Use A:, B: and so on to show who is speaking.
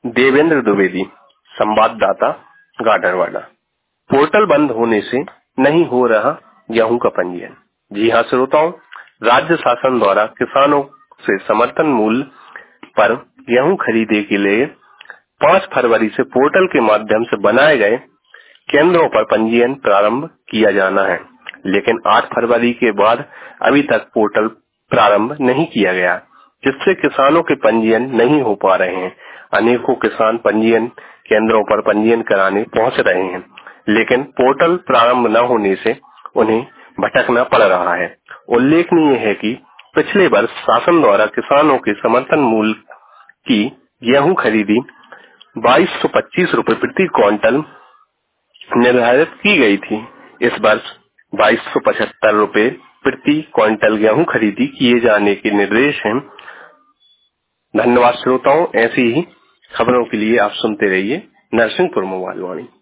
A: देवेंद्र द्विवेदी, संवाददाता, गाडरवाड़ा। पोर्टल बंद होने से नहीं हो रहा गेहूं का पंजीयन। जी हां श्रोताओं, राज्य शासन द्वारा किसानों से समर्थन मूल्य पर गेहूं खरीदे के लिए 5 फरवरी से पोर्टल के माध्यम से बनाए गए केंद्रों पर पंजीयन प्रारंभ किया जाना है, लेकिन 8 फरवरी के बाद अभी तक पोर्टल प्रारंभ नहीं किया गया, जिससे किसानों के पंजीयन नहीं हो पा रहे हैं। अनेकों किसान पंजीयन केंद्रों पर पंजीयन कराने पहुंच रहे हैं, लेकिन पोर्टल प्रारंभ न होने से उन्हें भटकना पड़ रहा है। उल्लेखनीय है कि पिछले वर्ष शासन द्वारा किसानों के समर्थन मूल्य की गेहूं खरीदी 2225 रूपये प्रति क्विंटल निर्धारित की गई थी। इस वर्ष 2275 रूपये प्रति क्विंटल गेहूं खरीदी किए जाने के निर्देश हैं। धन्यवाद श्रोताओं, ऐसी ही खबरों के लिए आप सुनते रहिए नरसिंहपुर मोबाइल वाणी।